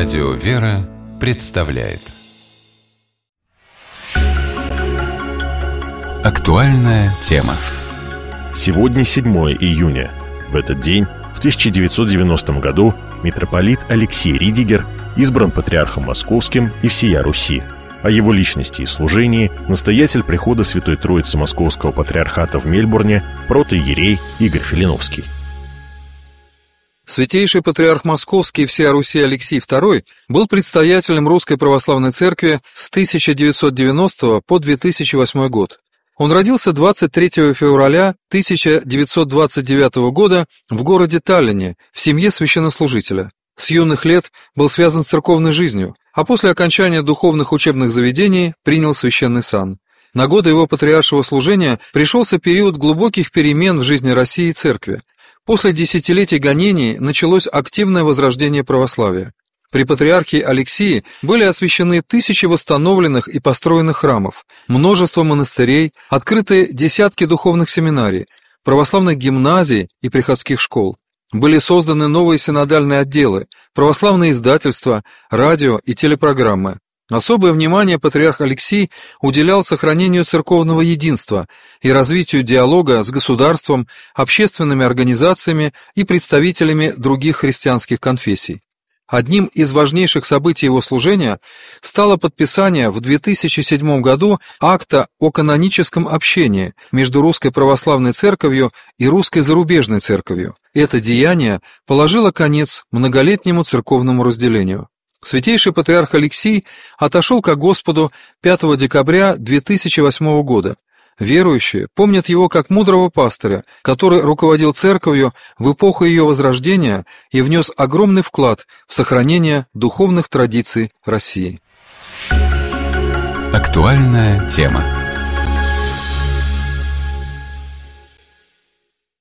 Радио «Вера» представляет актуальная тема. Сегодня 7 июня. В этот день, в 1990 году, митрополит Алексий Ридигер избран патриархом Московским и всея Руси. О его личности и служении настоятель прихода Святой Троицы Московского патриархата в Мельбурне протоиерей Игорь Филиновский. Святейший патриарх Московский и всея Руси Алексий II был предстоятелем Русской Православной Церкви с 1990 по 2008 год. Он родился 23 февраля 1929 года в городе Таллине в семье священнослужителя. С юных лет был связан с церковной жизнью, а после окончания духовных учебных заведений принял священный сан. На годы его патриаршего служения пришелся период глубоких перемен в жизни России и Церкви. После десятилетий гонений началось активное возрождение православия. При патриархе Алексии были освящены тысячи восстановленных и построенных храмов, множество монастырей, открыты десятки духовных семинарий, православных гимназий и приходских школ. Были созданы новые синодальные отделы, православные издательства, радио и телепрограммы. Особое внимание патриарх Алексий уделял сохранению церковного единства и развитию диалога с государством, общественными организациями и представителями других христианских конфессий. Одним из важнейших событий его служения стало подписание в 2007 году акта о каноническом общении между Русской Православной Церковью и Русской Зарубежной Церковью. Это деяние положило конец многолетнему церковному разделению. Святейший патриарх Алексий отошел ко Господу 5 декабря 2008 года. Верующие помнят его как мудрого пастыря, который руководил церковью в эпоху ее возрождения и внес огромный вклад в сохранение духовных традиций России. Актуальная тема.